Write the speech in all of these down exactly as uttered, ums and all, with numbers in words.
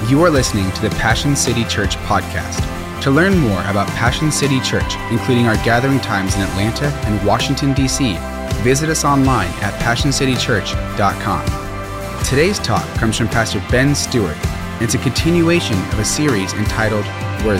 You are listening to the Passion City Church podcast. To learn more about Passion City Church, including our gathering times in Atlanta and Washington, D C, visit us online at passion city church dot com. Today's talk comes from Pastor Ben Stewart. It's a continuation of a series entitled Worthy.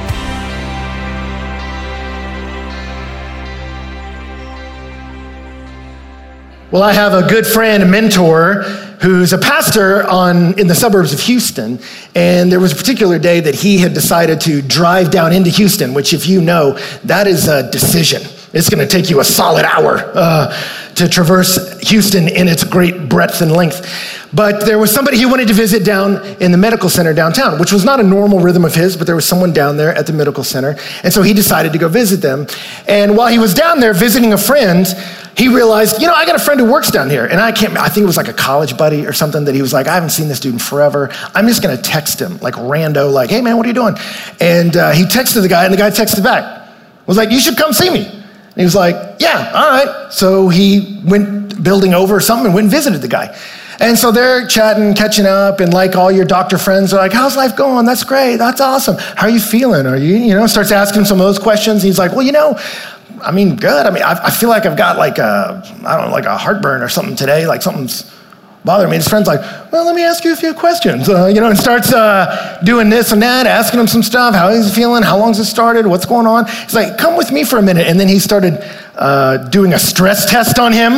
Well, I have a good friend, a mentor, who's a pastor on in the suburbs of Houston, and there was a particular day that he had decided to drive down into Houston, which, if you know, that is a decision. It's going to take you a solid hour uh, to traverse Houston in its great breadth and length. But there was somebody he wanted to visit down in the medical center downtown, which was not a normal rhythm of his, but there was someone down there at the medical center. And so he decided to go visit them. And while he was down there visiting a friend, he realized, you know, I got a friend who works down here. And I can't, I think it was like a college buddy or something that he was like, I haven't seen this dude in forever. I'm just going to text him like rando, like, hey man, what are you doing? And uh, he texted the guy and the guy texted back. Was like, you should come see me. And he was like, yeah, all right. So he went building over or something and went and visited the guy. And so they're chatting, catching up, and like all your doctor friends are like, how's life going? That's great. That's awesome. How are you feeling? Are you, you know, starts asking some of those questions. He's like, well, you know, I mean, good. I mean, I, I feel like I've got like a, I don't know, like a heartburn or something today. Like something's bothering me. His friend's like, well, let me ask you a few questions, uh, you know, and starts uh, doing this and that, asking him some stuff. How he's feeling? How long's it started? What's going on? He's like, come with me for a minute. And then he started uh, doing a stress test on him.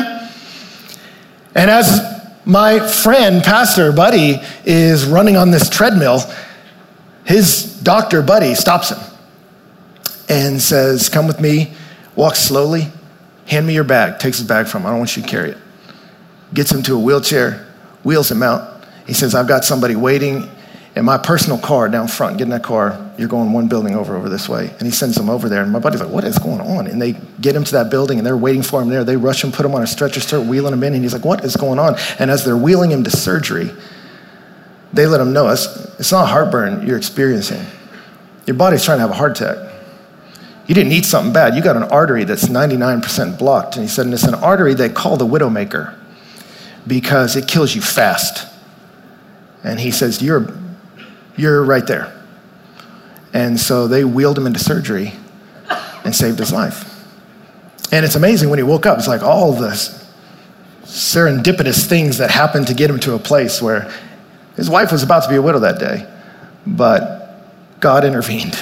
And as my friend, pastor, buddy, is running on this treadmill, his doctor buddy stops him and says, come with me, walk slowly, hand me your bag, takes his bag from him, I don't want you to carry it. Gets him to a wheelchair, wheels him out. He says, I've got somebody waiting in my personal car down front. Get in that car, you're going one building over, over this way. And he sends him over there, and my buddy's like, what is going on? And they get him to that building, and they're waiting for him there. They rush him, put him on a stretcher, start wheeling him in, and he's like, what is going on? And as they're wheeling him to surgery, they let him know, it's, it's not heartburn you're experiencing. Your body's trying to have a heart attack. You didn't eat something bad. You got an artery that's ninety-nine percent blocked. And he said, and it's an artery they call the widowmaker because it kills you fast. And he says, you're You're right there. And so they wheeled him into surgery and saved his life. And it's amazing when he woke up, it's like all this serendipitous things that happened to get him to a place where his wife was about to be a widow that day, but God intervened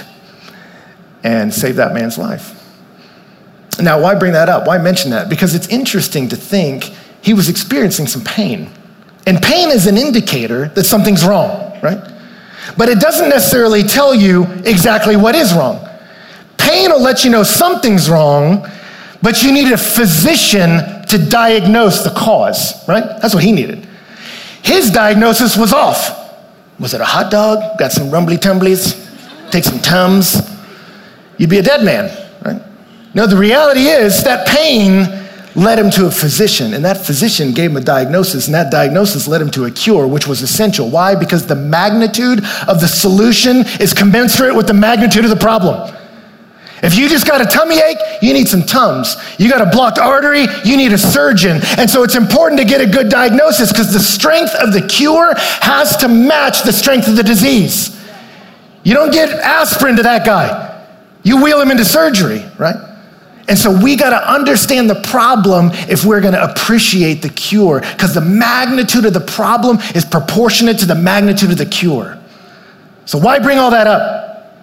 and saved that man's life. Now, why bring that up? Why mention that? Because it's interesting to think he was experiencing some pain. And pain is an indicator that something's wrong, right? But it doesn't necessarily tell you exactly what is wrong. Pain will let you know something's wrong, but you need a physician to diagnose the cause, right? That's what he needed. His diagnosis was off. Was it a hot dog? Got some rumbly tumblies? Take some Tums? You'd be a dead man, right? No, the reality is that pain led him to a physician, and that physician gave him a diagnosis, and that diagnosis led him to a cure, which was essential. Why? Because the magnitude of the solution is commensurate with the magnitude of the problem. If you just got a tummy ache, you need some Tums. You got a blocked artery, you need a surgeon. And so it's important to get a good diagnosis because the strength of the cure has to match the strength of the disease. You don't get aspirin to that guy. You wheel him into surgery, right? And so we got to understand the problem if we're going to appreciate the cure, because the magnitude of the problem is proportionate to the magnitude of the cure. So why bring all that up?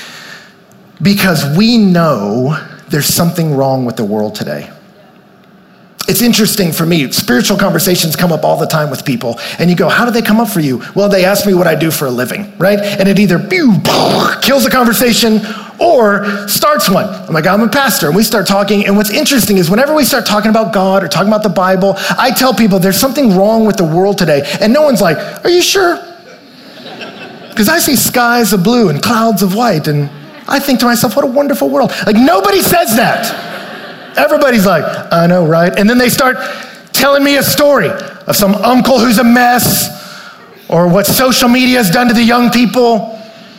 Because we know there's something wrong with the world today. It's interesting for me. Spiritual conversations come up all the time with people, and you go, how do they come up for you? Well, they ask me what I do for a living, right? And it either pew, kills the conversation or starts one. I'm like, I'm a pastor, and we start talking, and what's interesting is whenever we start talking about God or talking about the Bible, I tell people there's something wrong with the world today, and no one's like, are you sure? Because I see skies of blue and clouds of white, and I think to myself, what a wonderful world. Like, nobody says that. Everybody's like, I know, right? And then they start telling me a story of some uncle who's a mess, or what social media has done to the young people,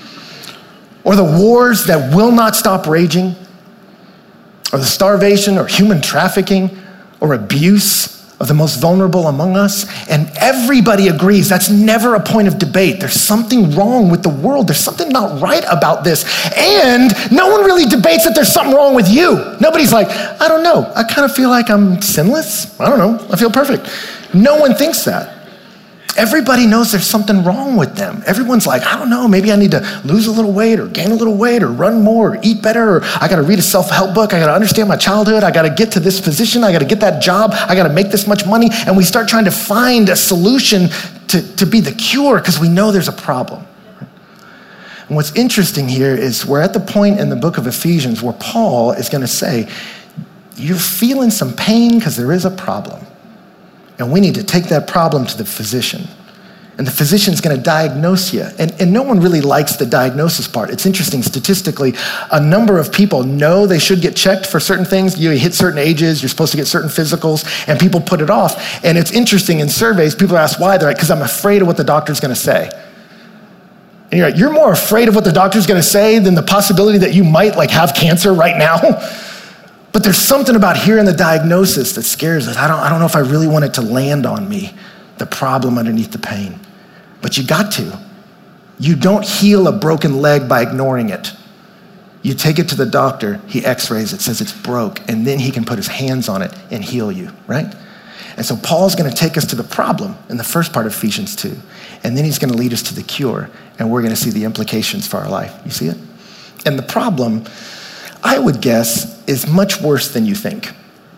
or the wars that will not stop raging, or the starvation or human trafficking or abuse of the most vulnerable among us, and everybody agrees that's never a point of debate. There's something wrong with the world. There's something not right about this. And no one really debates that there's something wrong with you. Nobody's like, I don't know, I kind of feel like I'm sinless. I don't know, I feel perfect. No one thinks that. Everybody knows there's something wrong with them. Everyone's like, I don't know, maybe I need to lose a little weight or gain a little weight or run more or eat better, or I gotta read a self-help book, I gotta understand my childhood, I gotta get to this position, I gotta get that job, I gotta make this much money, and we start trying to find a solution to, to be the cure because we know there's a problem. And what's interesting here is we're at the point in the book of Ephesians where Paul is gonna say, you're feeling some pain because there is a problem. And we need to take that problem to the physician. And the physician's gonna diagnose you. And, and no one really likes the diagnosis part. It's interesting, statistically, a number of people know they should get checked for certain things. You hit certain ages, you're supposed to get certain physicals, and people put it off. And it's interesting, in surveys, people are asked why. They're like, because I'm afraid of what the doctor's gonna say. And you're like, you're more afraid of what the doctor's gonna say than the possibility that you might like have cancer right now? But there's something about hearing the diagnosis that scares us. I don't, I don't know if I really want it to land on me, the problem underneath the pain. But you got to. You don't heal a broken leg by ignoring it. You take it to the doctor, he x-rays it, says it's broke, and then he can put his hands on it and heal you, right? And so Paul's gonna take us to the problem in the first part of Ephesians two, and then he's gonna lead us to the cure, and we're gonna see the implications for our life. You see it? And the problem, I would guess, is much worse than you think.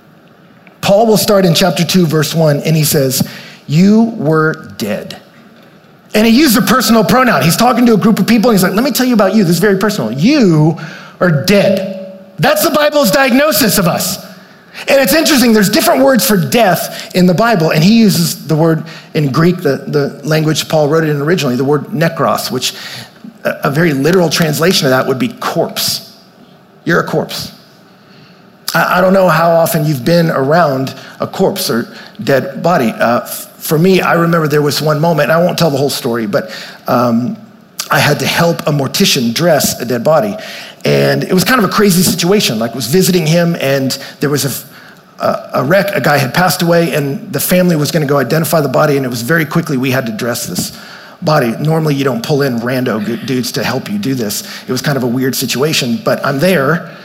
Paul will start in chapter two, verse one, and he says, you were dead. And he used a personal pronoun. He's talking to a group of people, and he's like, let me tell you about you. This is very personal. You are dead. That's the Bible's diagnosis of us. And it's interesting, there's different words for death in the Bible, and he uses the word in Greek, the, the language Paul wrote it in originally, the word nekros, which a, a very literal translation of that would be corpse. You're a corpse. I, I don't know how often you've been around a corpse or dead body. Uh, f- for me, I remember there was one moment, and I won't tell the whole story, but um, I had to help a mortician dress a dead body. And it was kind of a crazy situation. Like, I was visiting him, and there was a, a, a wreck. A guy had passed away, and the family was gonna go identify the body, and it was very quickly we had to dress this body. Normally you don't pull in rando dudes to help you do this. It was kind of a weird situation, but I'm there,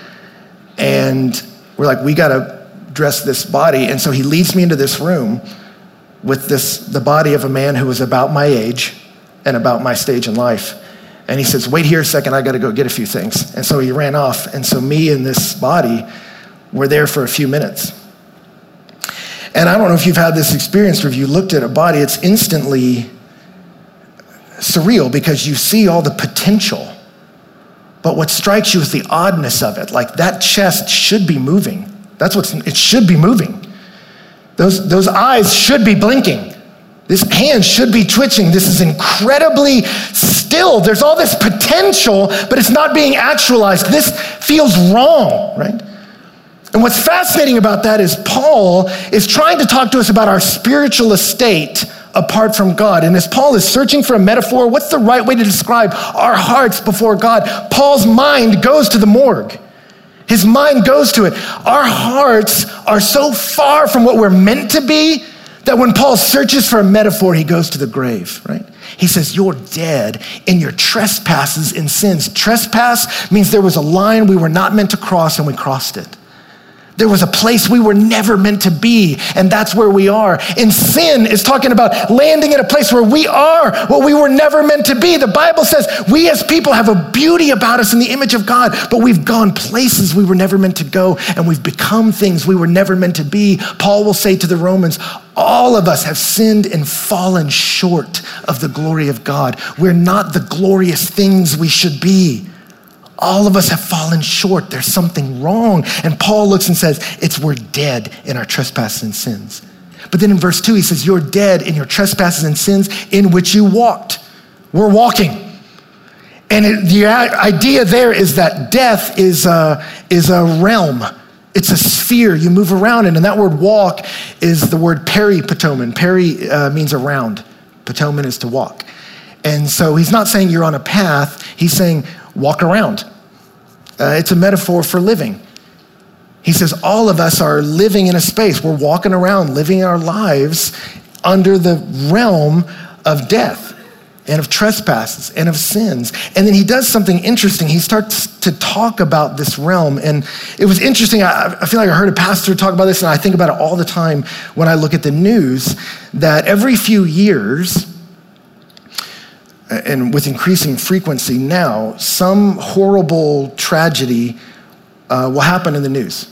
and we're like, we gotta dress this body. And so he leads me into this room with this, the body of a man who was about my age and about my stage in life. And he says, wait here a second, I gotta go get a few things. And so he ran off. And so me and this body were there for a few minutes. And I don't know if you've had this experience where if you looked at a body, it's instantly surreal because you see all the potential. But what strikes you is the oddness of it. Like, that chest should be moving. That's what's, it should be moving. Those, those eyes should be blinking. This hand should be twitching. This is incredibly still. There's all this potential, but it's not being actualized. This feels wrong, right? And what's fascinating about that is Paul is trying to talk to us about our spiritual estate apart from God. And as Paul is searching for a metaphor, what's the right way to describe our hearts before God? Paul's mind goes to the morgue. His mind goes to it. Our hearts are so far from what we're meant to be that when Paul searches for a metaphor, he goes to the grave, right? He says, you're dead in your trespasses and sins. Trespass means there was a line we were not meant to cross and we crossed it. There was a place we were never meant to be, and that's where we are. And sin is talking about landing in a place where we are what we were never meant to be. The Bible says we as people have a beauty about us in the image of God, but we've gone places we were never meant to go, and we've become things we were never meant to be. Paul will say to the Romans, all of us have sinned and fallen short of the glory of God. We're not the glorious things we should be. All of us have fallen short. There's something wrong. And Paul looks and says, it's we're dead in our trespasses and sins. But then in verse two, he says, you're dead in your trespasses and sins in which you walked. We're walking. And it, the idea there is that death is a, is a realm. It's a sphere you move around in. And that word walk is the word peripatomen. Peri uh, means around. Patomen is to walk. And so he's not saying you're on a path. He's saying walk around. Uh, it's a metaphor for living. He says all of us are living in a space. We're walking around, living our lives under the realm of death and of trespasses and of sins. And then he does something interesting. He starts to talk about this realm. And it was interesting. I, I feel like I heard a pastor talk about this, and I think about it all the time when I look at the news, that every few years, and with increasing frequency now, some horrible tragedy uh, will happen in the news.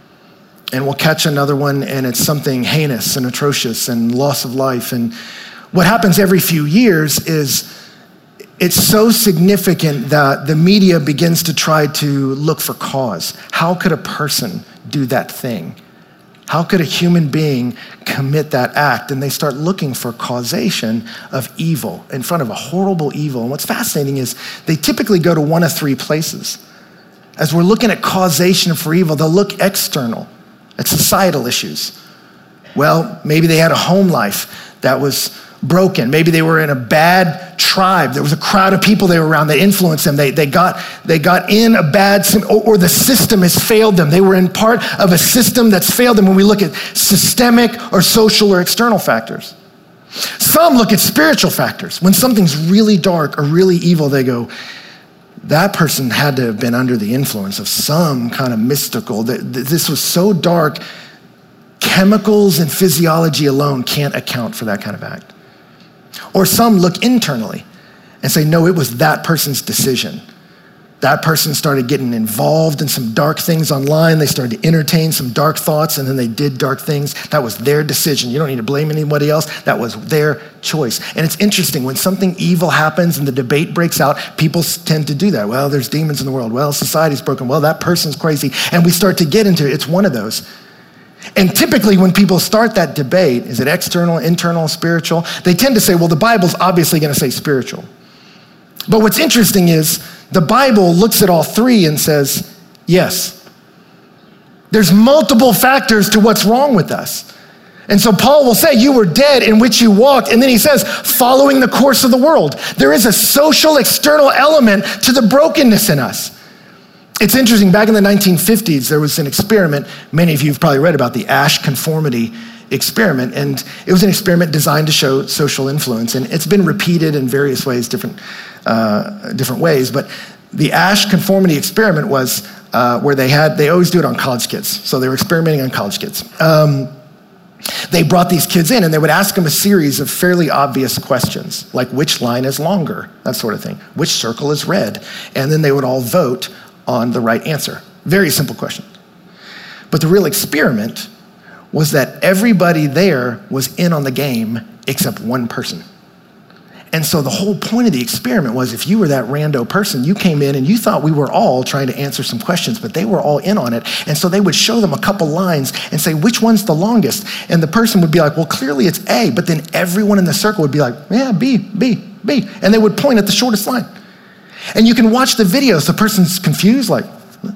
And we'll catch another one, and it's something heinous and atrocious and loss of life. And what happens every few years is it's so significant that the media begins to try to look for cause. How could a person do that thing? How could a human being commit that act? And they start looking for causation of evil in front of a horrible evil. And what's fascinating is they typically go to one of three places. As we're looking at causation for evil, they'll look external at societal issues. Well, maybe they had a home life that was broken. Maybe they were in a bad tribe. There was a crowd of people they were around that influenced them. They, they, got, they got in a bad, or, or the system has failed them. They were in part of a system that's failed them when we look at systemic or social or external factors. Some look at spiritual factors. When something's really dark or really evil, they go, that person had to have been under the influence of some kind of mystical, this was so dark, chemicals and physiology alone can't account for that kind of act. Or some look internally and say, no, it was that person's decision. That person started getting involved in some dark things online. They started to entertain some dark thoughts, and then they did dark things. That was their decision. You don't need to blame anybody else. That was their choice. And it's interesting, when something evil happens and the debate breaks out, people tend to do that. Well, there's demons in the world. Well, society's broken. Well, that person's crazy. And we start to get into it. It's one of those. And typically when people start that debate, is it external, internal, spiritual? They tend to say, well, the Bible's obviously going to say spiritual. But what's interesting is the Bible looks at all three and says, yes. There's multiple factors to what's wrong with us. And so Paul will say, you were dead in which you walked. And then he says, following the course of the world. There is a social external element to the brokenness in us. It's interesting, back in the nineteen fifties, there was an experiment, many of you have probably read about the Asch conformity experiment, and it was an experiment designed to show social influence, and it's been repeated in various ways, different uh, different ways, but the Asch conformity experiment was uh, where they had, they always do it on college kids, so they were experimenting on college kids. Um, they brought these kids in, and they would ask them a series of fairly obvious questions, like which line is longer, that sort of thing, which circle is red, and then they would all vote on the right answer. Very simple question. But the real experiment was that everybody there was in on the game except one person. And so the whole point of the experiment was, if you were that rando person, you came in and you thought we were all trying to answer some questions, but they were all in on it. And so they would show them a couple lines and say, which one's the longest? And the person would be like, well, clearly it's A. But then everyone in the circle would be like, yeah, B, B, B. And they would point at the shortest line. And you can watch the videos. The person's confused, like,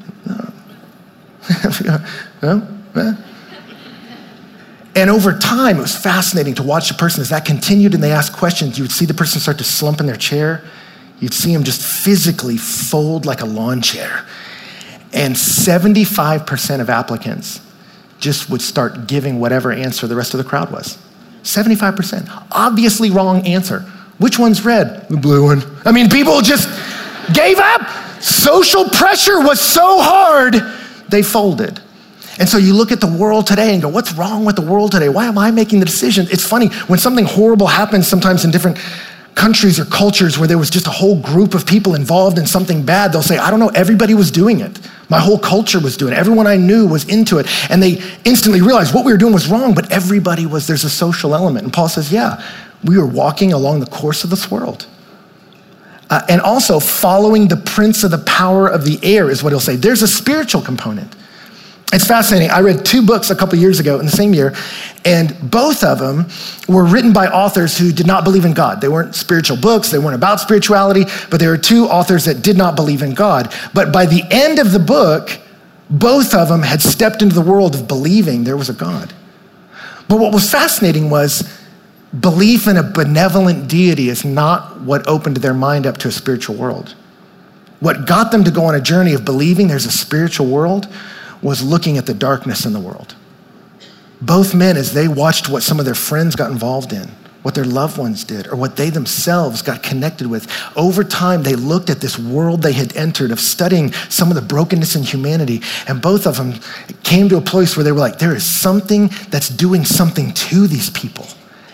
no, no. And over time, it was fascinating to watch the person as that continued and they asked questions. You would see the person start to slump in their chair. You'd see them just physically fold like a lawn chair. And seventy-five percent of applicants just would start giving whatever answer the rest of the crowd was. seventy-five percent. Obviously wrong answer. Which one's red? The blue one. I mean, people just gave up. Social pressure was so hard, they folded. And so you look at the world today and go, what's wrong with the world today? Why am I making the decision? It's funny, when something horrible happens sometimes in different countries or cultures where there was just a whole group of people involved in something bad, they'll say, I don't know, everybody was doing it. My whole culture was doing it. Everyone I knew was into it. And they instantly realized what we were doing was wrong, but everybody was, there's a social element. And Paul says, yeah, we were walking along the course of this world. Uh, and also following the prince of the power of the air is what he'll say. There's a spiritual component. It's fascinating. I read two books a couple years ago in the same year, and both of them were written by authors who did not believe in God. They weren't spiritual books. They weren't about spirituality, but they were two authors that did not believe in God. But by the end of the book, both of them had stepped into the world of believing there was a God. But what was fascinating was belief in a benevolent deity is not what opened their mind up to a spiritual world. What got them to go on a journey of believing there's a spiritual world was looking at the darkness in the world. Both men, as they watched what some of their friends got involved in, what their loved ones did, or what they themselves got connected with, over time they looked at this world they had entered of studying some of the brokenness in humanity, and both of them came to a place where they were like, there is something that's doing something to these people.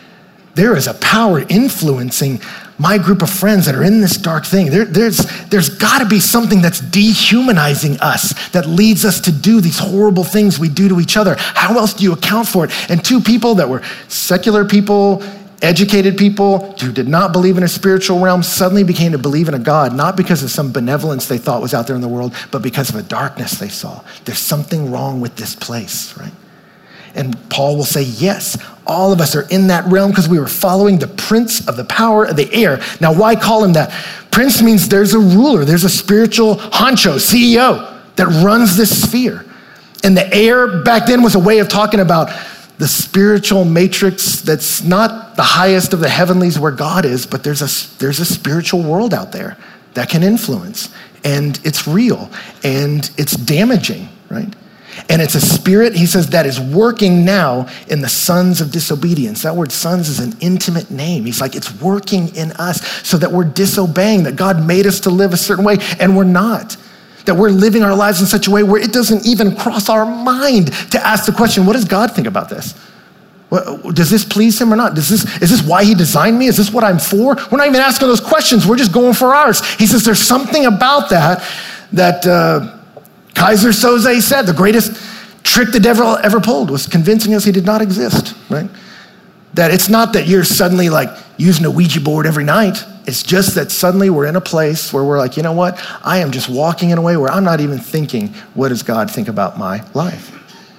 There is a power influencing my group of friends that are in this dark thing. There, there's there's got to be something that's dehumanizing us that leads us to do these horrible things we do to each other. How else do you account for it? And two people that were secular people, educated people who did not believe in a spiritual realm suddenly became to believe in a God, not because of some benevolence they thought was out there in the world, but because of a darkness they saw. There's something wrong with this place, right? And Paul will say, yes, all of us are in that realm because we were following the prince of the power of the air. Now, why call him that? Prince means there's a ruler, there's a spiritual honcho, C E O, that runs this sphere. And the air back then was a way of talking about the spiritual matrix that's not the highest of the heavenlies where God is, but there's a, there's a spiritual world out there that can influence. And it's real, and it's damaging, right? And it's a spirit, he says, that is working now in the sons of disobedience. That word sons is an intimate name. He's like, it's working in us so that we're disobeying, that God made us to live a certain way, and we're not. That we're living our lives in such a way where it doesn't even cross our mind to ask the question, what does God think about this? What, does this please him or not? Does this, is this why he designed me? Is this what I'm for? We're not even asking those questions. We're just going for ours. He says there's something about that that... Uh, Kaiser Soze said the greatest trick the devil ever pulled was convincing us he did not exist, right? That it's not that you're suddenly like using a Ouija board every night. It's just that suddenly we're in a place where we're like, you know what? I am just walking in a way where I'm not even thinking, what does God think about my life?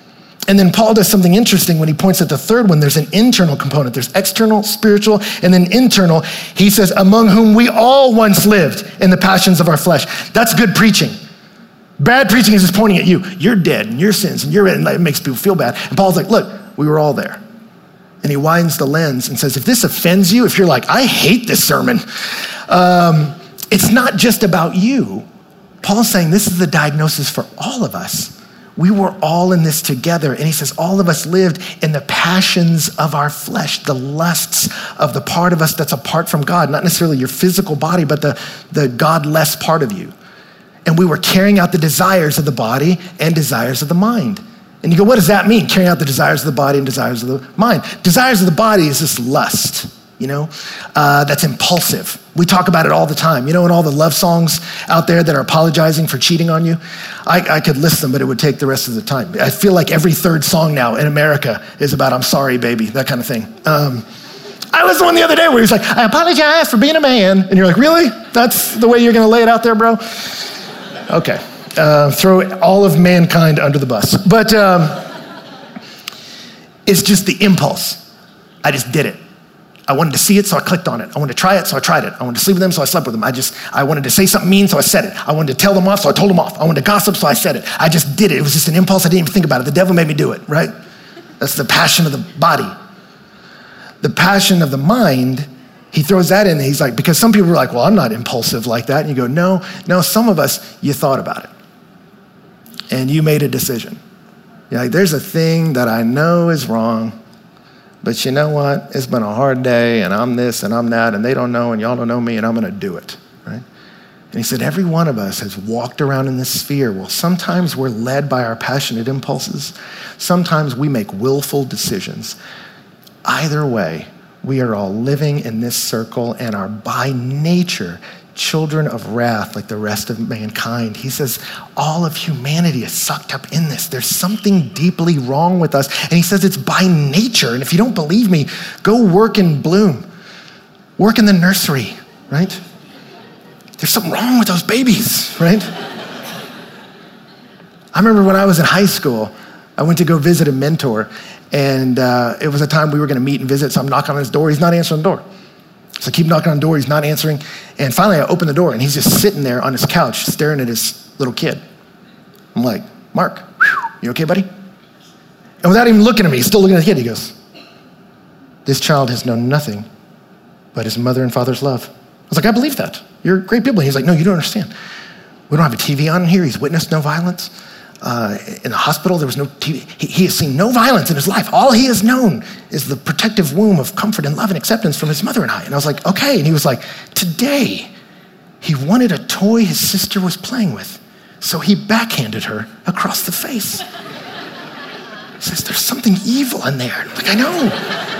And then Paul does something interesting when he points at the third one. There's an internal component. There's external, spiritual, and then internal. He says, among whom we all once lived in the passions of our flesh. That's good preaching. Bad preaching is just pointing at you. You're dead in your sins, and you're in, it makes people feel bad. And Paul's like, look, we were all there. And he widens the lens and says, if this offends you, if you're like, I hate this sermon, um, it's not just about you. Paul's saying this is the diagnosis for all of us. We were all in this together. And he says, all of us lived in the passions of our flesh, the lusts of the part of us that's apart from God, not necessarily your physical body, but the, the God-less part of you. And we were carrying out the desires of the body and desires of the mind. And you go, what does that mean? Carrying out the desires of the body and desires of the mind. Desires of the body is this lust, you know, uh, that's impulsive. We talk about it all the time. You know, in all the love songs out there that are apologizing for cheating on you, I, I could list them, but it would take the rest of the time. I feel like every third song now in America is about, I'm sorry, baby, that kind of thing. Um, I listened to one the other day where he's like, I apologize for being a man. And you're like, really? That's the way you're going to lay it out there, bro? Okay, uh, throw all of mankind under the bus. But um, it's just the impulse. I just did it. I wanted to see it, so I clicked on it. I wanted to try it, so I tried it. I wanted to sleep with them, so I slept with them. I just, I wanted to say something mean, so I said it. I wanted to tell them off, so I told them off. I wanted to gossip, so I said it. I just did it. It was just an impulse. I didn't even think about it. The devil made me do it, right? That's the passion of the body. The passion of the mind, he throws that in. He's like, because some people are like, well, I'm not impulsive like that. And you go, no, no, some of us, you thought about it. And you made a decision. You're like, there's a thing that I know is wrong, but you know what? It's been a hard day, and I'm this, and I'm that, and they don't know, and y'all don't know me, and I'm going to do it, right? And he said, every one of us has walked around in this sphere. Well, sometimes we're led by our passionate impulses. Sometimes we make willful decisions. Either way, we are all living in this circle and are by nature children of wrath like the rest of mankind. He says all of humanity is sucked up in this. There's something deeply wrong with us. And he says it's by nature. And if you don't believe me, go work in Bloom. Work in the nursery, right? There's something wrong with those babies, right? I remember when I was in high school, I went to go visit a mentor. And uh, it was a time we were going to meet and visit, so I'm knocking on his door. He's not answering the door. So I keep knocking on the door. He's not answering. And finally, I open the door, and he's just sitting there on his couch staring at his little kid. I'm like, Mark, you okay, buddy? And without even looking at me, he's still looking at the kid. He goes, this child has known nothing but his mother and father's love. I was like, I believe that. You're great people. He's like, no, you don't understand. We don't have a T V on in here. He's witnessed no violence. uh, in the hospital. There was no T V. He, he has seen no violence in his life. All he has known is the protective womb of comfort and love and acceptance from his mother and I. And I was like, okay. And he was like, today, he wanted a toy his sister was playing with. So he backhanded her across the face. He says, there's something evil in there. I'm like, I know.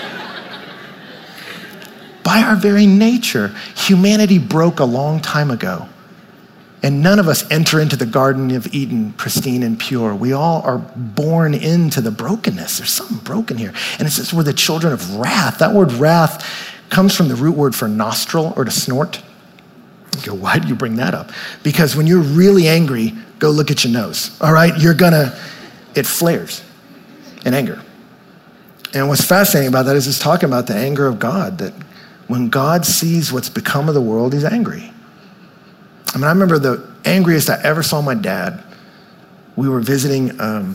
By our very nature, humanity broke a long time ago. And none of us enter into the Garden of Eden pristine and pure. We all are born into the brokenness. There's something broken here. And it says we're the children of wrath. That word wrath comes from the root word for nostril or to snort. You go, why do you bring that up? Because when you're really angry, go look at your nose, all right? You're gonna, it flares in anger. And what's fascinating about that is it's talking about the anger of God, that when God sees what's become of the world, he's angry. I mean, I remember the angriest I ever saw my dad. We were visiting um,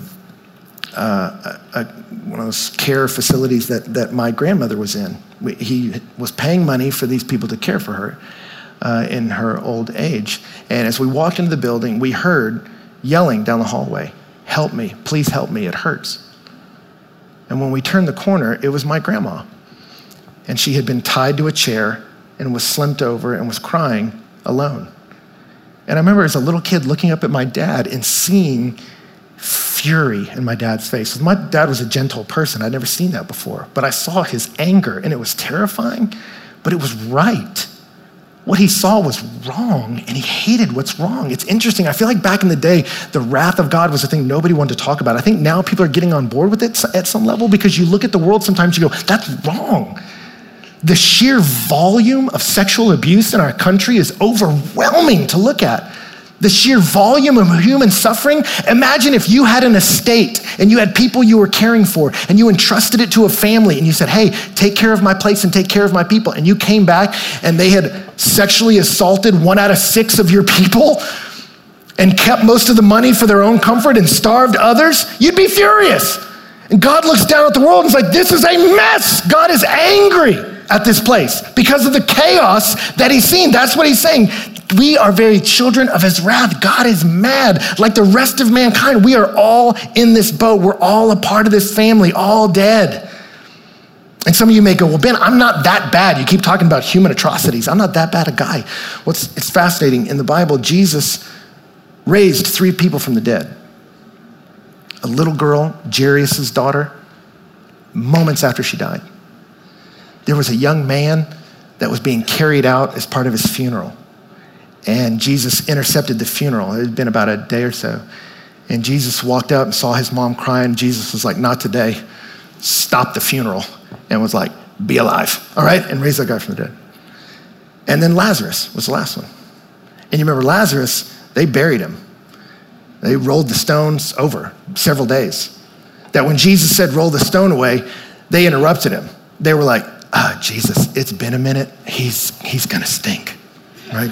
uh, a, a, one of those care facilities that, that my grandmother was in. We, he was paying money for these people to care for her uh, in her old age. And as we walked into the building, we heard yelling down the hallway, help me, please help me, it hurts. And when we turned the corner, it was my grandma. And she had been tied to a chair and was slumped over and was crying alone. And I remember as a little kid looking up at my dad and seeing fury in my dad's face. My dad was a gentle person. I'd never seen that before. But I saw his anger, and it was terrifying, but it was right. What he saw was wrong, and he hated what's wrong. It's interesting. I feel like back in the day, the wrath of God was a thing nobody wanted to talk about. I think now people are getting on board with it at some level because you look at the world sometimes, you go, that's wrong. The sheer volume of sexual abuse in our country is overwhelming to look at. The sheer volume of human suffering. Imagine if you had an estate and you had people you were caring for and you entrusted it to a family and you said, hey, take care of my place and take care of my people. And you came back and they had sexually assaulted one out of six of your people and kept most of the money for their own comfort and starved others. You'd be furious. And God looks down at the world and is like, this is a mess. God is angry at this place because of the chaos that he's seen. That's what he's saying. We are very children of his wrath. God is mad like the rest of mankind. We are all in this boat. We're all a part of this family, all dead. And some of you may go, well, Ben, I'm not that bad. You keep talking about human atrocities. I'm not that bad a guy. Well, it's, it's fascinating. In the Bible, Jesus raised three people from the dead. A little girl, Jairus' daughter, moments after she died. There was a young man that was being carried out as part of his funeral. And Jesus intercepted the funeral. It had been about a day or so. And Jesus walked up and saw his mom crying. Jesus was like, not today. Stop the funeral. And was like, be alive, all right? And raised that guy from the dead. And then Lazarus was the last one. And you remember Lazarus, they buried him. They rolled the stones over several days. That when Jesus said, roll the stone away, they interrupted him. They were like, ah, Jesus, it's been a minute. He's, he's gonna stink, right?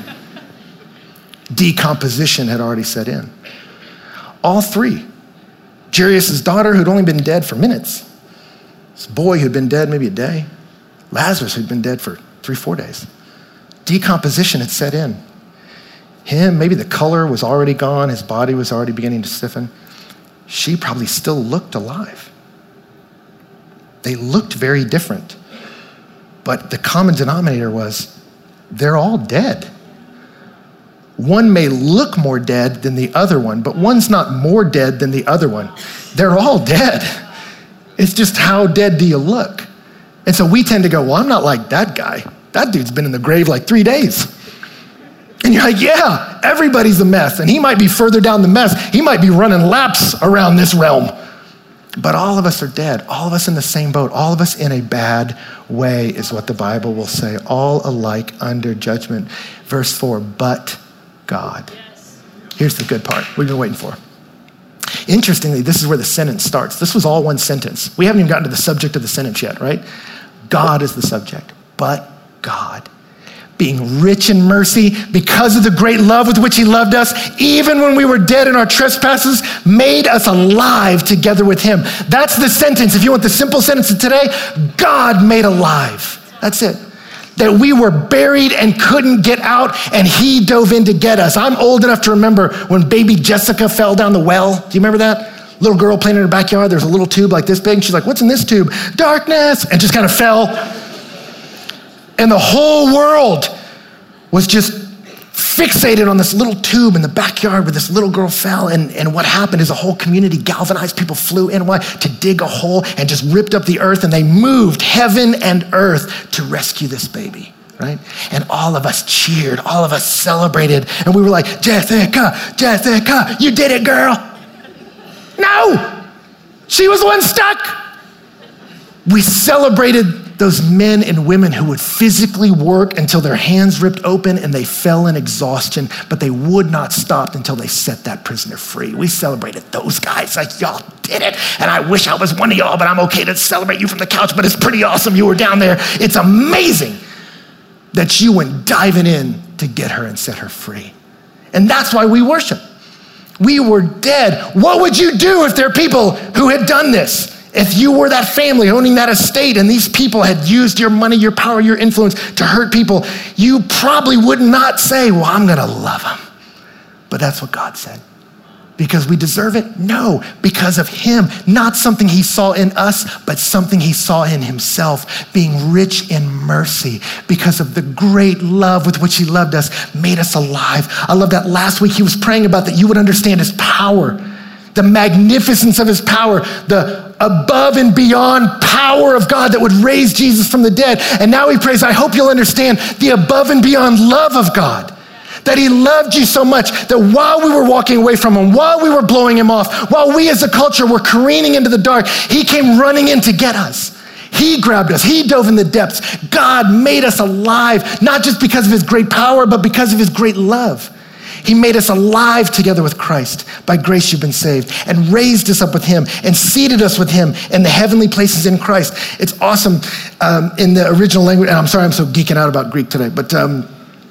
Decomposition had already set in. All three. Jairus' daughter, who'd only been dead for minutes. This boy who'd been dead maybe a day. Lazarus, who'd been dead for three, four days. Decomposition had set in. Him, maybe the color was already gone. His body was already beginning to stiffen. She probably still looked alive. They looked very different. But the common denominator was they're all dead. One may look more dead than the other one, but one's not more dead than the other one. They're all dead. It's just how dead do you look? And so we tend to go, well, I'm not like that guy. That dude's been in the grave like three days. And you're like, yeah, everybody's a mess. And he might be further down the mess. He might be running laps around this realm. But all of us are dead. All of us in the same boat. All of us in a bad way is what the Bible will say. All alike under judgment. Verse four, but God. Yes. Here's the good part we've been waiting for. Interestingly, this is where the sentence starts. This was all one sentence. We haven't even gotten to the subject of the sentence yet, right? God is the subject, but God, being rich in mercy because of the great love with which he loved us, even when we were dead in our trespasses, made us alive together with him. That's the sentence. If you want the simple sentence of today, God made alive. That's it. that we were buried and couldn't get out, and he dove in to get us. I'm old enough to remember when baby Jessica fell down the well. Do you remember that? Little girl playing in her backyard. There's a little tube like this big. And she's like, what's in this tube? Darkness. And just kind of fell. And the whole world was just fixated on this little tube in the backyard where this little girl fell. And, and what happened is a whole community galvanized. People flew in. Why? To dig a hole and just ripped up the earth. And they moved heaven and earth to rescue this baby. Right? And all of us cheered. All of us celebrated. And we were like, Jessica, Jessica, you did it, girl. No, she was the one stuck. We celebrated those men and women who would physically work until their hands ripped open and they fell in exhaustion, but they would not stop until they set that prisoner free. We celebrated those guys like y'all did it. And I wish I was one of y'all, but I'm okay to celebrate you from the couch, but it's pretty awesome you were down there. It's amazing that you went diving in to get her and set her free. And that's why we worship. We were dead. What would you do if there are people who had done this? If you were that family owning that estate and these people had used your money, your power, your influence to hurt people, you probably would not say, well, I'm gonna love them. But that's what God said. Because we deserve it? No, because of him. Not something he saw in us, but something he saw in himself, being rich in mercy because of the great love with which he loved us, made us alive. I love that last week he was praying about that you would understand his power, the magnificence of his power, the above and beyond power of God that would raise Jesus from the dead. And now he prays, I hope you'll understand the above and beyond love of God. That he loved you so much that while we were walking away from him, while we were blowing him off, while we as a culture were careening into the dark, he came running in to get us. He grabbed us. He dove in the depths. God made us alive, not just because of his great power, but because of his great love. He made us alive together with Christ. By grace you've been saved, and raised us up with him and seated us with him in the heavenly places in Christ. It's awesome um, in the original language. And I'm sorry I'm so geeking out about Greek today, but um,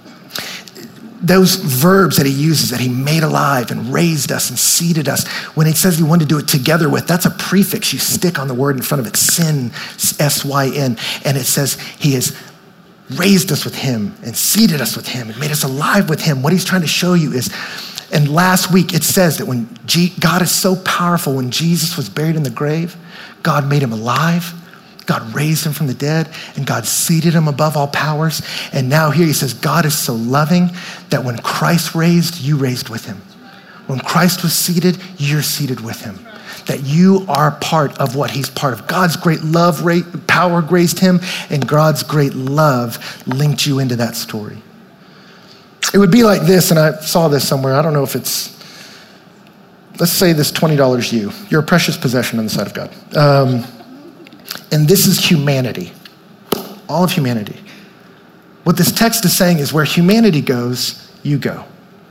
those verbs that he uses, that he made alive and raised us and seated us, when he says he wanted to do it together with, that's a prefix you stick on the word in front of it, syn, S Y N, and it says he has raised us with him and seated us with him and made us alive with him. What he's trying to show you is, and last week it says that when G- God is so powerful, when Jesus was buried in the grave, God made him alive. God raised him from the dead, and God seated him above all powers. And now here he says, God is so loving that when Christ raised, you raised with him. When Christ was seated, you're seated with him. That you are part of what he's part of. God's great love, power raised him, and God's great love linked you into that story. It would be like this, and I saw this somewhere. I don't know if it's, let's say this twenty dollars you. You're a precious possession on the side of God. Um, And this is humanity, all of humanity. What this text is saying is where humanity goes, you go.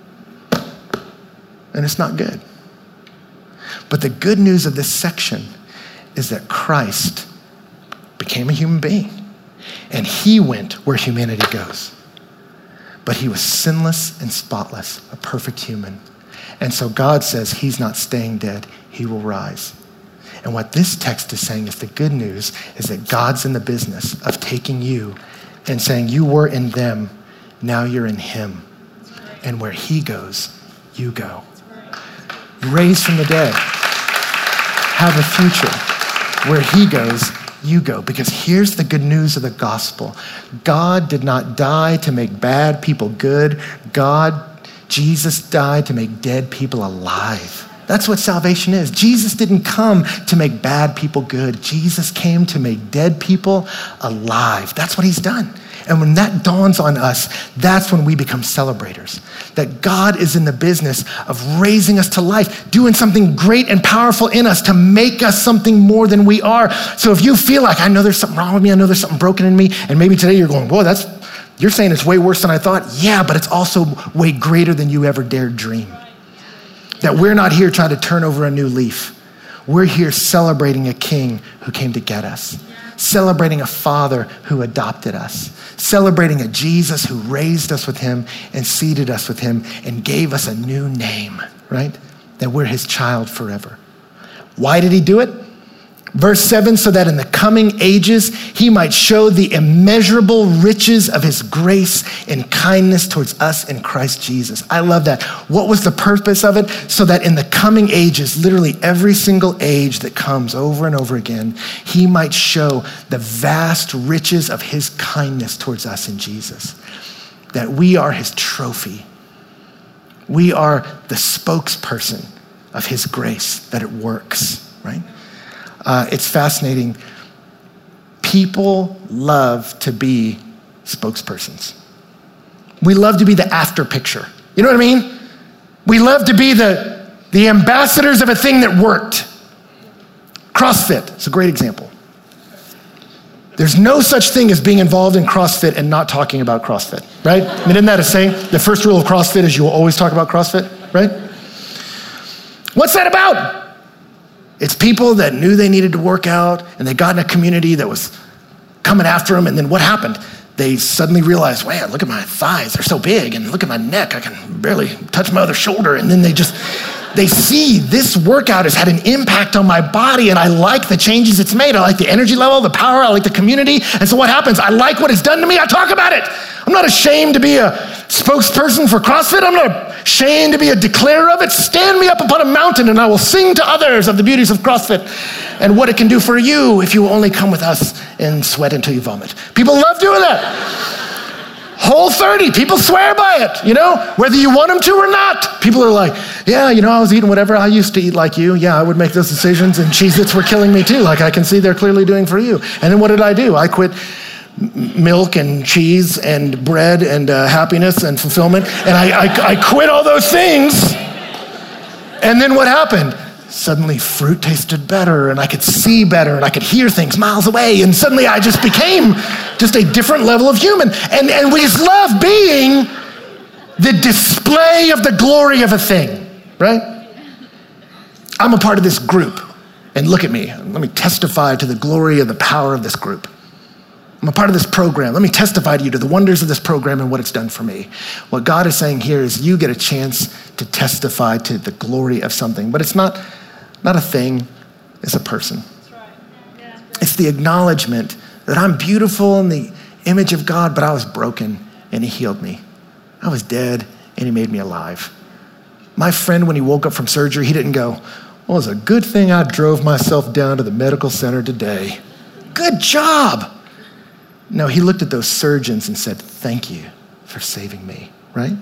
And it's not good. But the good news of this section is that Christ became a human being, and he went where humanity goes. But he was sinless and spotless, a perfect human. And so God says he's not staying dead, he will rise. And what this text is saying is the good news is that God's in the business of taking you and saying you were in them, now you're in him. And where he goes, you go. Raised from the dead, have a future. Where he goes, you go. Because here's the good news of the gospel. God did not die to make bad people good. God, Jesus died to make dead people alive. That's what salvation is. Jesus didn't come to make bad people good. Jesus came to make dead people alive. That's what he's done. And when that dawns on us, that's when we become celebrators. That God is in the business of raising us to life, doing something great and powerful in us to make us something more than we are. So if you feel like, I know there's something wrong with me, I know there's something broken in me, and maybe today you're going, whoa, that's, you're saying it's way worse than I thought. Yeah, but it's also way greater than you ever dared dream. That we're not here trying to turn over a new leaf. We're here celebrating a king who came to get us, celebrating a father who adopted us, celebrating a Jesus who raised us with him and seated us with him and gave us a new name, right? That we're his child forever. Why did he do it? Verse seven, so that in the coming ages, he might show the immeasurable riches of his grace and kindness towards us in Christ Jesus. I love that. What was the purpose of it? So that in the coming ages, literally every single age that comes over and over again, he might show the vast riches of his kindness towards us in Jesus. That we are his trophy. We are the spokesperson of his grace, that it works, right? Uh, it's fascinating. People love to be spokespersons. We love to be the after picture. You know what I mean? We love to be the, the ambassadors of a thing that worked. CrossFit is a great example. There's no such thing as being involved in CrossFit and not talking about CrossFit, right? I mean, isn't that a saying? The first rule of CrossFit is you will always talk about CrossFit, right? What's that about? It's people that knew they needed to work out and they got in a community that was coming after them. And then what happened? They suddenly realized, wow, look at my thighs, they're so big. And look at my neck, I can barely touch my other shoulder. And then they just, they see this workout has had an impact on my body and I like the changes it's made. I like the energy level, the power, I like the community. And so what happens? I like what it's done to me, I talk about it. I'm not ashamed to be a spokesperson for CrossFit. I'm not ashamed to be a declarer of it. Stand me up upon a mountain and I will sing to others of the beauties of CrossFit and what it can do for you if you will only come with us and sweat until you vomit. People love doing that. Whole thirty, people swear by it, you know, whether you want them to or not. People are like, yeah, you know, I was eating whatever I used to eat like you. Yeah, I would make those decisions and Cheez-Its were killing me too. Like I can see they're clearly doing for you. And then what did I do? I quit milk and cheese and bread and uh, happiness and fulfillment. And I, I, I quit all those things. And then what happened? Suddenly fruit tasted better and I could see better and I could hear things miles away. And suddenly I just became just a different level of human. And, and we just love being the display of the glory of a thing, right? I'm a part of this group. And look at me. Let me testify to the glory and the power of this group. I'm a part of this program. Let me testify to you to the wonders of this program and what it's done for me. What God is saying here is you get a chance to testify to the glory of something, but it's not, not a thing, it's a person. That's right. Yeah. It's the acknowledgement that I'm beautiful in the image of God, but I was broken and he healed me. I was dead and he made me alive. My friend, when he woke up from surgery, he didn't go, well, it's a good thing I drove myself down to the medical center today. Good job. No, he looked at those surgeons and said, thank you for saving me, right?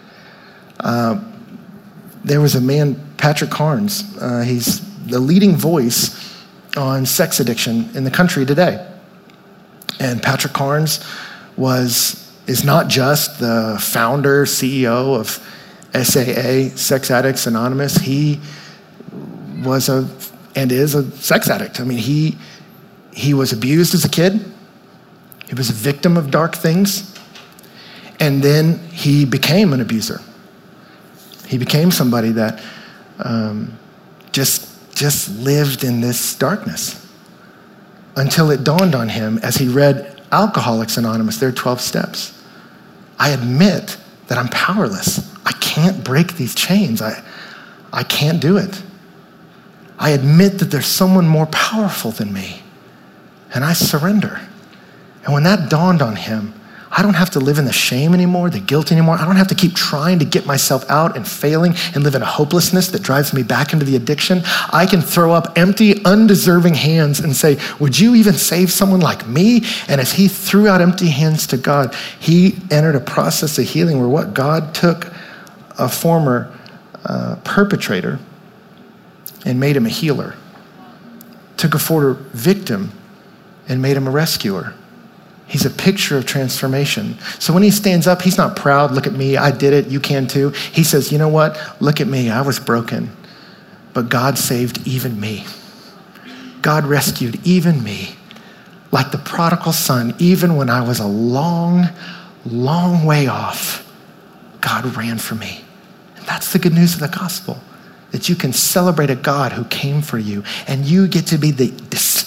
Uh, there was a man, Patrick Carnes. Uh, he's the leading voice on sex addiction in the country today. And Patrick Carnes was, is not just the founder, C E O of S A A, Sex Addicts Anonymous. He was a, and is a sex addict. I mean, he he was abused as a kid. He was a victim of dark things. And then he became an abuser. He became somebody that um, just, just lived in this darkness until it dawned on him as he read Alcoholics Anonymous, their twelve steps. I admit that I'm powerless. I can't break these chains. I, I can't do it. I admit that there's someone more powerful than me, and I surrender. And when that dawned on him, I don't have to live in the shame anymore, the guilt anymore. I don't have to keep trying to get myself out and failing and live in a hopelessness that drives me back into the addiction. I can throw up empty, undeserving hands and say, would you even save someone like me? And as he threw out empty hands to God, he entered a process of healing where what God took a former uh, perpetrator and made him a healer, took a former victim and made him a rescuer. He's a picture of transformation. So when he stands up, he's not proud, look at me, I did it, you can too. He says, you know what, look at me, I was broken, but God saved even me. God rescued even me. Like the prodigal son, even when I was a long, long way off, God ran for me. And that's the good news of the gospel, that you can celebrate a God who came for you, and you get to be the distinct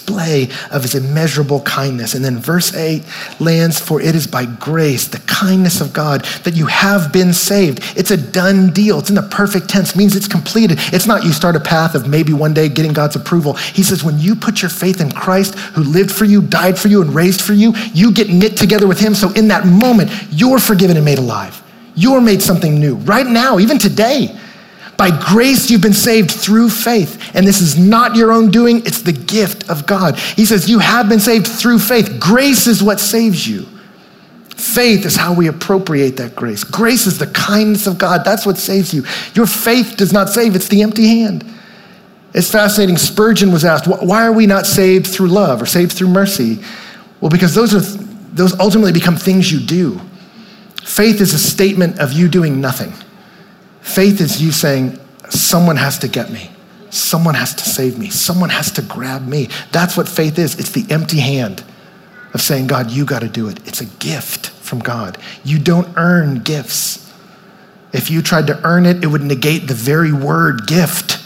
display of his immeasurable kindness. And then verse eight lands, for it is by grace, the kindness of God, that you have been saved. It's a done deal. It's in the perfect tense, means it's completed. It's not you start a path of maybe one day getting God's approval. He says, when you put your faith in Christ, who lived for you, died for you, and raised for you, you get knit together with him. So in that moment, you're forgiven and made alive. You're made something new right now, even today. By grace, you've been saved through faith. And this is not your own doing. It's the gift of God. He says you have been saved through faith. Grace is what saves you. Faith is how we appropriate that grace. Grace is the kindness of God. That's what saves you. Your faith does not save. It's the empty hand. It's fascinating. Spurgeon was asked, why are we not saved through love or saved through mercy? Well, because those are those ultimately become things you do. Faith is a statement of you doing nothing. Faith is you saying, someone has to get me. Someone has to save me. Someone has to grab me. That's what faith is. It's the empty hand of saying, God, you got to do it. It's a gift from God. You don't earn gifts. If you tried to earn it, it would negate the very word gift.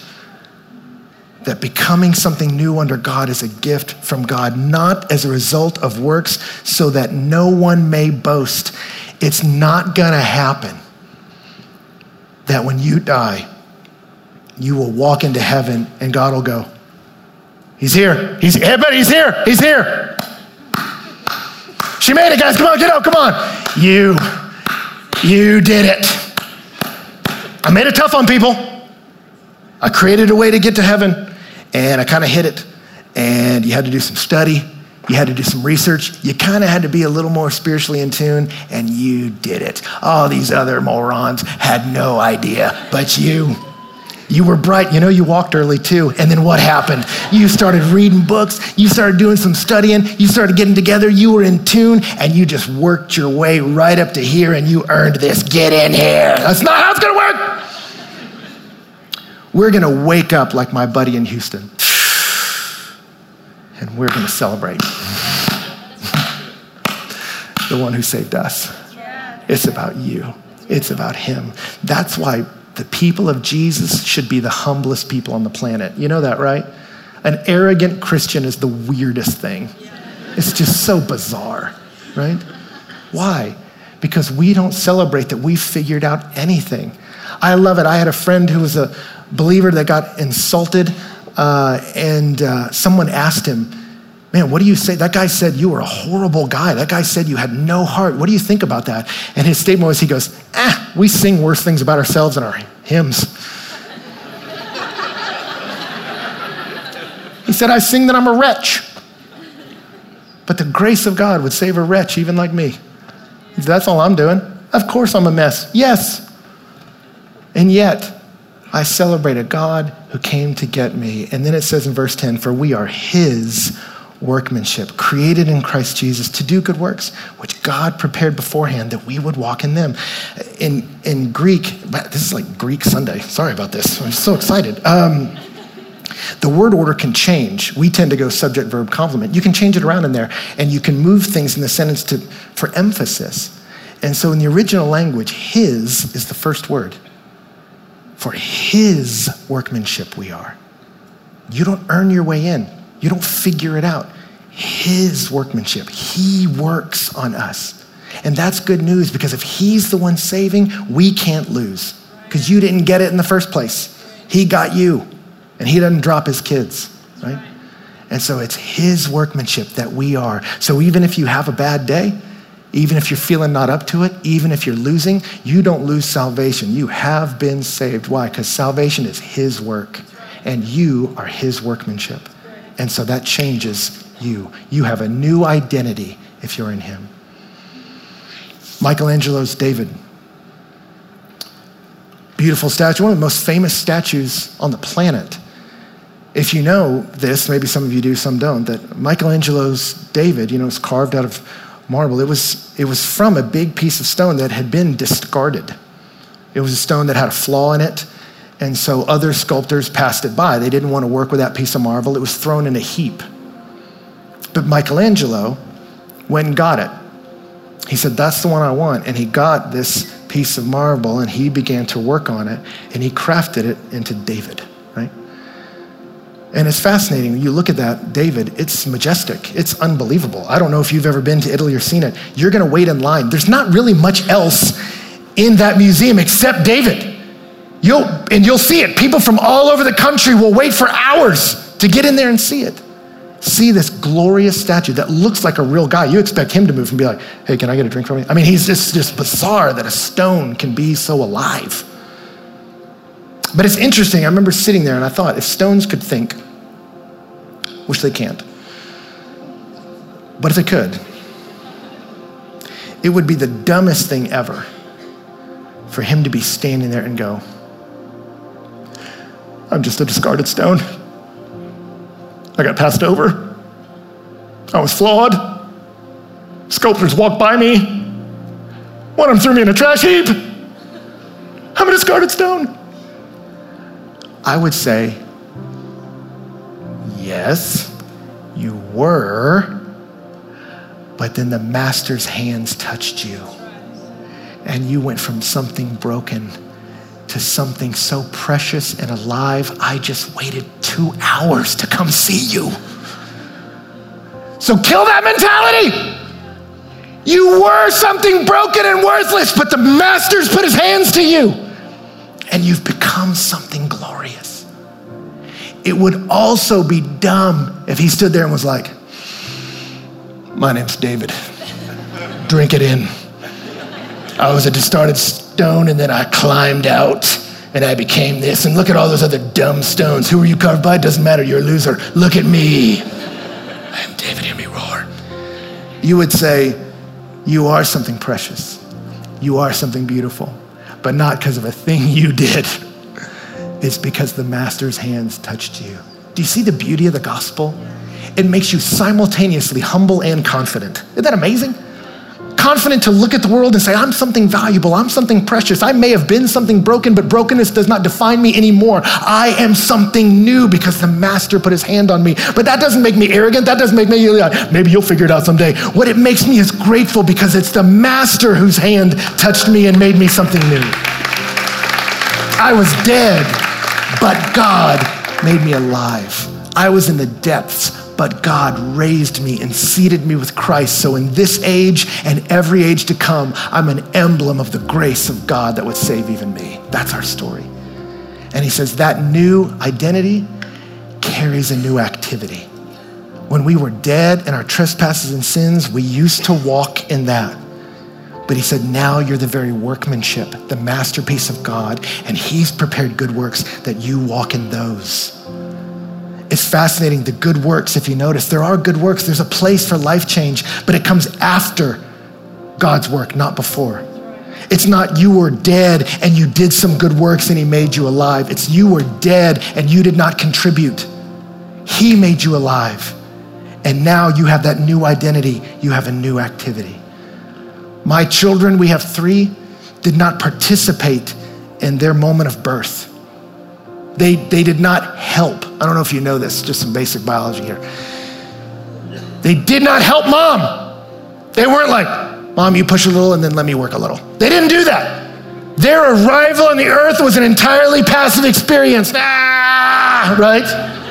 That becoming something new under God is a gift from God, not as a result of works, so that no one may boast. It's not going to happen that when you die, you will walk into heaven and God will go, he's here. He's, everybody, he's here. He's here. She made it, guys. Come on, get out. Come on. You, you did it. I made it tough on people. I created a way to get to heaven, and I kind of hit it. And you had to do some study. You had to do some research. You kind of had to be a little more spiritually in tune, and you did it. All these other morons had no idea, but you, you were bright. You know, you walked early too. And then what happened? You started reading books. You started doing some studying. You started getting together. You were in tune, and you just worked your way right up to here, and you earned this. Get in here. That's not how it's going to work. We're going to wake up like my buddy in Houston. And we're going to celebrate the one who saved us. It's about you. It's about him. That's why the people of Jesus should be the humblest people on the planet. You know that, right? An arrogant Christian is the weirdest thing. It's just so bizarre, right? Why? Because we don't celebrate that we figured out anything. I love it. I had a friend who was a believer that got insulted. Uh, and uh, someone asked him, man, what do you say? That guy said you were a horrible guy. That guy said you had no heart. What do you think about that? And his statement was, he goes, ah, we sing worse things about ourselves in our hymns. He said, I sing that I'm a wretch. But the grace of God would save a wretch even like me. He said, that's all I'm doing. Of course I'm a mess. Yes. And yet, I celebrate a God who came to get me. And then it says in verse ten, for we are his workmanship, created in Christ Jesus to do good works, which God prepared beforehand that we would walk in them. In, in Greek, this is like Greek Sunday. Sorry about this. I'm so excited. Um, the word order can change. We tend to go subject, verb, complement. You can change it around in there, and you can move things in the sentence to for emphasis. And so in the original language, his is the first word. For his workmanship we are. You don't earn your way in. You don't figure it out. His workmanship. He works on us. And that's good news, because if he's the one saving, we can't lose, because you didn't get it in the first place. He got you, and he doesn't drop his kids, right? And so it's his workmanship that we are. So even if you have a bad day, even if you're feeling not up to it, even if you're losing, you don't lose salvation. You have been saved. Why? Because salvation is his work, and you are his workmanship. And so that changes you. You have a new identity if you're in him. Michelangelo's David. Beautiful statue, one of the most famous statues on the planet. If you know this, maybe some of you do, some don't, that Michelangelo's David, you know, is carved out of marble. It was, it was from a big piece of stone that had been discarded. It was a stone that had a flaw in it, and so other sculptors passed it by. They didn't want to work with that piece of marble. It was thrown in a heap. But Michelangelo went and got it. He said, that's the one I want. And he got this piece of marble, and he began to work on it, and he crafted it into David, right? And it's fascinating. You look at that, David, it's majestic. It's unbelievable. I don't know if you've ever been to Italy or seen it. You're gonna wait in line. There's not really much else in that museum except David. You'll, and you'll see it. People from all over the country will wait for hours to get in there and see it. See this glorious statue that looks like a real guy. You expect him to move and be like, hey, can I get a drink from you? I mean, he's just, just bizarre that a stone can be so alive. But it's interesting. I remember sitting there and I thought, if stones could think, which they can't, but if they could, it would be the dumbest thing ever for him to be standing there and go, I'm just a discarded stone. I got passed over. I was flawed. Sculptors walked by me. One of them threw me in a trash heap. I'm a discarded stone. I would say, yes, you were, but then the master's hands touched you and you went from something broken to something so precious and alive. I just waited two hours to come see you. So kill that mentality. You were something broken and worthless, but the master's put his hands to you and you've become something glorious. It would also be dumb if he stood there and was like, my name's David. Drink it in. I was a discarded stone and then I climbed out and I became this. And look at all those other dumb stones. Who were you carved by? Doesn't matter, you're a loser. Look at me. I am David, hear me roar. You would say, you are something precious. You are something beautiful, but not because of a thing you did. It's because the master's hands touched you. Do you see the beauty of the gospel? It makes you simultaneously humble and confident. Isn't that amazing? Confident to look at the world and say, I'm something valuable, I'm something precious. I may have been something broken, but brokenness does not define me anymore. I am something new because the master put his hand on me. But that doesn't make me arrogant. That doesn't make me, like, maybe you'll figure it out someday. What it makes me is grateful because it's the master whose hand touched me and made me something new. I was dead, but God made me alive. I was in the depths, but God raised me and seated me with Christ. So in this age and every age to come, I'm an emblem of the grace of God that would save even me. That's our story. And he says that new identity carries a new activity. When we were dead in our trespasses and sins, we used to walk in that. But he said, now you're the very workmanship, the masterpiece of God, and he's prepared good works that you walk in those. It's fascinating, the good works, if you notice, there are good works. There's a place for life change, but it comes after God's work, not before. It's not you were dead and you did some good works and he made you alive. It's you were dead and you did not contribute. He made you alive. And now you have that new identity. You have a new activity. My children, we have three, did not participate in their moment of birth. They, they did not help. I don't know if you know this, just some basic biology here. They did not help mom. They weren't like, mom, you push a little and then let me work a little. They didn't do that. Their arrival on the earth was an entirely passive experience. Ah, right?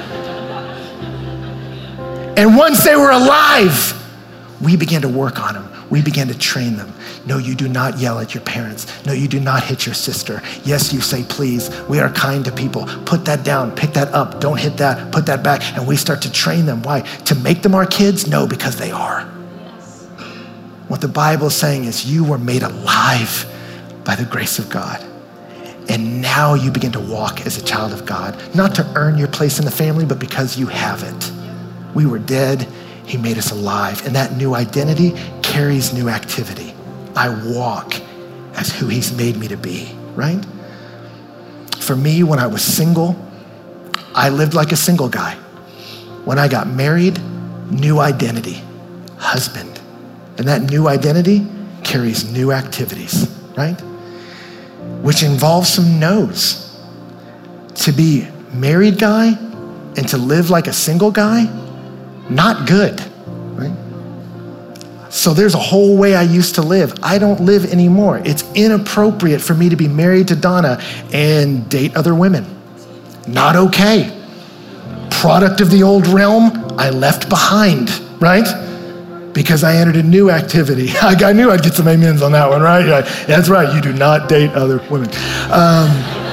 And once they were alive, we began to work on them. We began to train them. No, you do not yell at your parents. No, you do not hit your sister. Yes, you say please. We are kind to people. Put that down, pick that up. Don't hit that, put that back. And we start to train them. Why? To make them our kids? No, because they are. What the Bible is saying is you were made alive by the grace of God. And now you begin to walk as a child of God, not to earn your place in the family, but because you have it. We were dead. He made us alive. And that new identity carries new activity. I walk as who he's made me to be, right? For me, when I was single, I lived like a single guy. When I got married, new identity, husband. And that new identity carries new activities, right? Which involves some no's. To be married guy and to live like a single guy, not good, right? So there's a whole way I used to live. I don't live anymore. It's inappropriate for me to be married to Donna and date other women. Not okay. product of the old realm, I left behind, right? Because I entered a new activity. I knew I'd get some amens on that one, right? Yeah, that's right, you do not date other women. Um,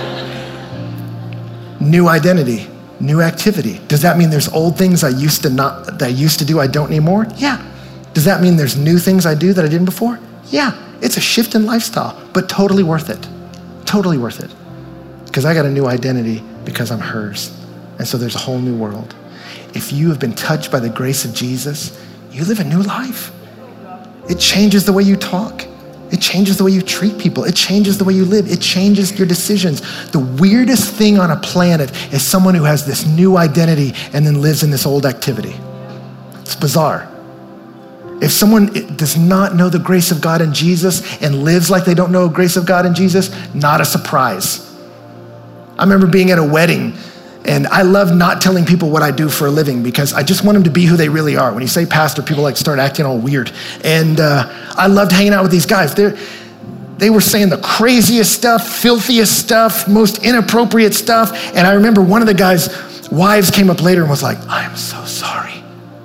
new identity, new activity. Does that mean there's old things I used to not that I used to do I don't anymore? Yeah. Does that mean there's new things I do that I didn't before? Yeah. It's a shift in lifestyle, but totally worth it. Totally worth it. Because I got a new identity because I'm hers. And so there's a whole new world. If you have been touched by the grace of Jesus, you live a new life. It changes the way you talk. It changes the way you treat people. It changes the way you live. It changes your decisions. The weirdest thing on a planet is someone who has this new identity and then lives in this old activity. It's bizarre. If someone does not know the grace of God in Jesus and lives like they don't know the grace of God in Jesus, not a surprise. I remember being at a wedding, and I love not telling people what I do for a living because I just want them to be who they really are. When you say pastor, people like start acting all weird. And uh, I loved hanging out with these guys. They're, they were saying the craziest stuff, filthiest stuff, most inappropriate stuff. And I remember one of the guys' wives came up later and was like, I am so sorry.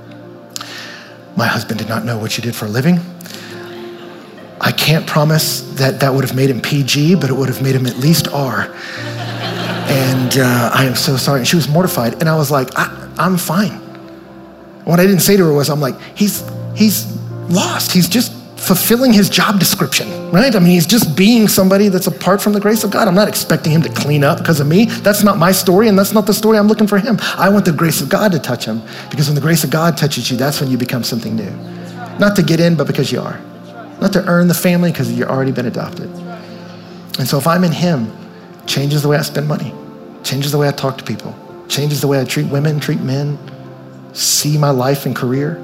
My husband did not know what you did for a living. I can't promise that that would have made him P G, but it would have made him at least R. And uh, I am so sorry. And she was mortified. And I was like, I, I'm fine. What I didn't say to her was, I'm like, he's he's lost. He's just fulfilling his job description, right? I mean, he's just being somebody that's apart from the grace of God. I'm not expecting him to clean up because of me. That's not my story, and that's not the story I'm looking for him. I want the grace of God to touch him, because when the grace of God touches you, that's when you become something new. Not to get in, but because you are. Not to earn the family, because you've already been adopted. And so if I'm in him, changes the way I spend money, changes the way I talk to people, changes the way I treat women, treat men, see my life and career.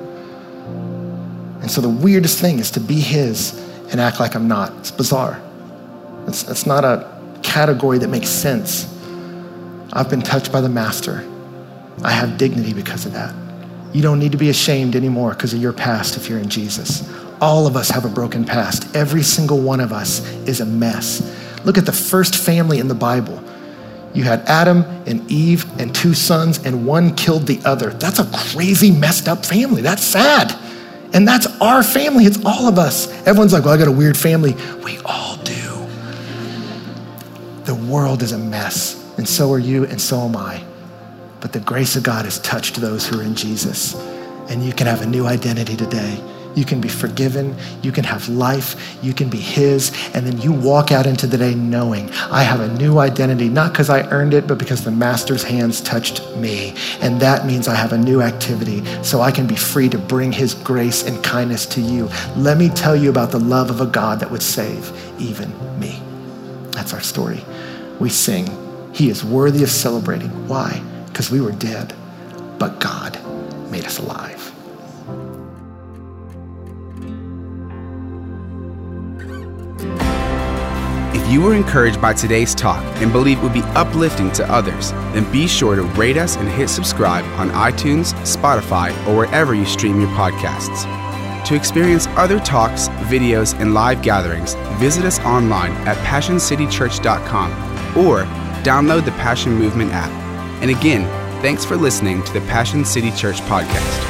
And so the weirdest thing is to be his and act like I'm not. It's bizarre. It's, it's not a category that makes sense. I've been touched by the master. I have dignity because of that. You don't need to be ashamed anymore because of your past if you're in Jesus. All of us have a broken past. Every single one of us is a mess. Look at the first family in the Bible. You had Adam and Eve and two sons, and one killed the other. That's a crazy, messed up family. That's sad. And that's our family. It's all of us. Everyone's like, well, I got a weird family. We all do. The world is a mess, and so are you, and so am I. But the grace of God has touched those who are in Jesus, and you can have a new identity today. You can be forgiven, you can have life, you can be his, and then you walk out into the day knowing I have a new identity, not because I earned it, but because the master's hands touched me. And that means I have a new activity, so I can be free to bring his grace and kindness to you. Let me tell you about the love of a God that would save even me. That's our story. We sing, he is worthy of celebrating. Why? Because we were dead, but God made us alive. If you were encouraged by today's talk and believe it would be uplifting to others, then be sure to rate us and hit subscribe on iTunes, Spotify, or wherever you stream your podcasts. To experience other talks, videos, and live gatherings, visit us online at passion city church dot com or download the Passion Movement app. And again, thanks for listening to the Passion City Church podcast.